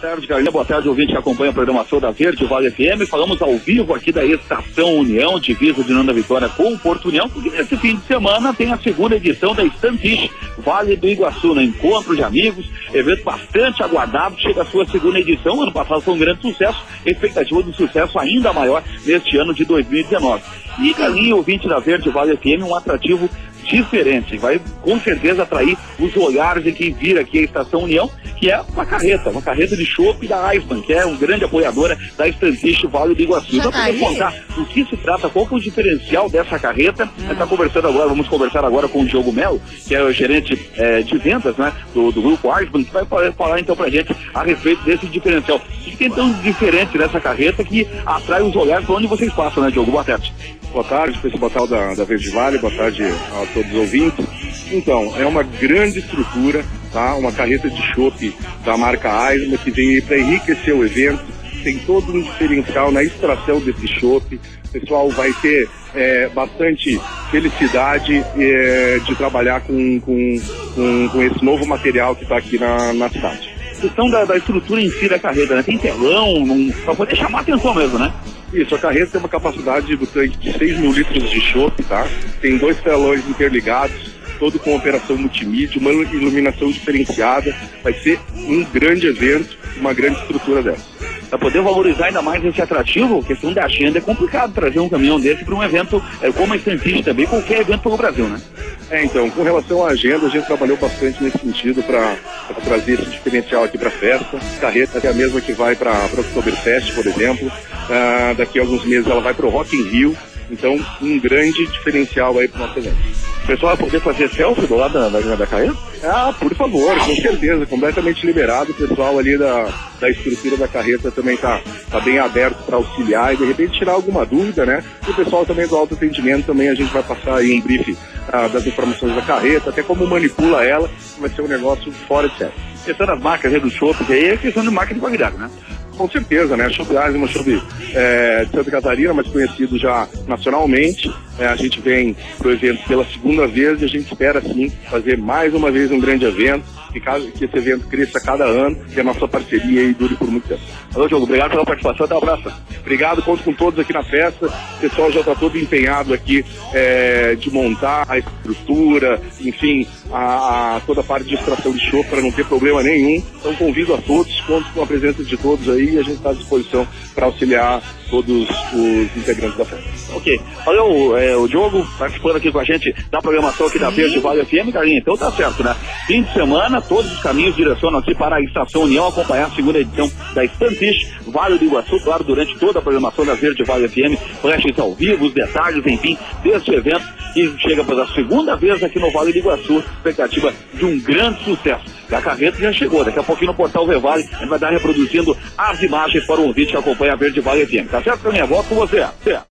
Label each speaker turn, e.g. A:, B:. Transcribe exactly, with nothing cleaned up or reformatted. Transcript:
A: tarde, Carlinha. Boa tarde, ouvinte que acompanha a programação da Verde Vale F M. Falamos ao vivo aqui da Estação União, divisa de Nanda Vitória com o Porto União, porque nesse fim de semana tem a segunda edição da Stanfish Vale do Iguaçu, no Encontro de Amigos, evento bastante aguardado, chega a sua segunda edição. Ano passado foi um grande sucesso, expectativa de sucesso ainda maior neste ano de dois mil e dezenove. E, Carlinha, ouvinte da Verde Vale F M, um atrativo diferente, vai com certeza atrair os olhares de quem vir aqui à Estação União, que é uma carreta, uma carreta de chopp da Eisman, que é um grande apoiadora da Stanfish Vale do Iguaçu. Então, para contar do que se trata, qual que é o diferencial dessa carreta, hum. está conversando agora, vamos conversar agora com o Diogo Melo, que é o gerente é, de vendas, né, do, do grupo Eisman, que vai falar, falar então pra gente a respeito desse diferencial. O que tem tão diferente nessa carreta que atrai os olhares para onde vocês passam, né, Diogo? Boa tarde.
B: Boa tarde, pessoal da, da Verde Vale, boa tarde a todos os ouvintes. Então, é uma grande estrutura, tá? Uma carreta de chopp da marca Eisman que vem para enriquecer o evento, tem todo um diferencial na extração desse chopp. O pessoal vai ter é, bastante felicidade é, de trabalhar com, com, com, com esse novo material que está aqui na, na cidade.
A: A questão da, da estrutura em si da carreta, né? Tem telão, para poder chamar a atenção mesmo, né?
B: Isso, a carreta tem uma capacidade do tanque de seis mil litros de chopp, tá? Tem dois telões interligados, todo com operação multimídia, uma iluminação diferenciada. Vai ser um grande evento, uma grande estrutura dessa.
A: Para poder valorizar ainda mais esse atrativo, a questão da agenda, é complicado trazer um caminhão desse para um evento é, como a Stanfish também, qualquer evento pelo Brasil, né?
B: É, então, com relação à agenda, a gente trabalhou bastante nesse sentido para trazer esse diferencial aqui para a festa. A carreta é a mesma que vai para o Oktoberfest, por exemplo. Uh, daqui a alguns meses ela vai para o Rock in Rio. Então, um grande diferencial aí para o nosso evento.
A: O pessoal vai poder fazer selfie do lado da, da, da carreta?
B: Ah, por favor, com certeza, completamente liberado. O pessoal ali da, da estrutura da carreta também está tá bem aberto para auxiliar e de repente tirar alguma dúvida, né? E o pessoal também do autoatendimento também a gente vai passar aí um brief ah, das informações da carreta, até como manipula ela, vai ser um negócio fora de série.
A: A questão das marcas aí do chopp, que aí é questão de marca de qualidade, né?
B: Com certeza, né? Chopp Eisman, chopp é, de Santa Catarina, mas conhecido já nacionalmente. É, a gente vem para o evento pela segunda vez e a gente espera, sim, fazer mais uma vez um grande evento, que, cada, que esse evento cresça a cada ano e a nossa parceria aí dure por muito tempo.
A: Alô, Diogo, obrigado pela participação, até um abraço.
B: Obrigado, conto com todos aqui na festa. O pessoal já está todo empenhado aqui é, de montar a estrutura, enfim, a, a, toda a parte de extração de chopp para não ter problema nenhum. Então convido a todos, conto com a presença de todos aí e a gente está à disposição para auxiliar todos os integrantes da festa.
A: Ok. Valeu, é, o Diogo participando aqui com a gente da programação aqui da Verde Vale F M, Carlinhos. Então tá certo, né? Fim de semana, todos os caminhos direcionam aqui para a Estação União, acompanhar a segunda edição da Stanfish Vale do Iguaçu, claro, durante toda a programação da Verde Vale F M, flashes ao vivo, os detalhes, enfim, deste evento que chega pela segunda vez aqui no Vale do Iguaçu, expectativa de um grande sucesso. A carreta já chegou, daqui a pouquinho no portal Vevale, a gente vai estar reproduzindo as imagens para o ouvinte que acompanha a Verde Vale F M. Tá certo, Carlinhos? Volto com você.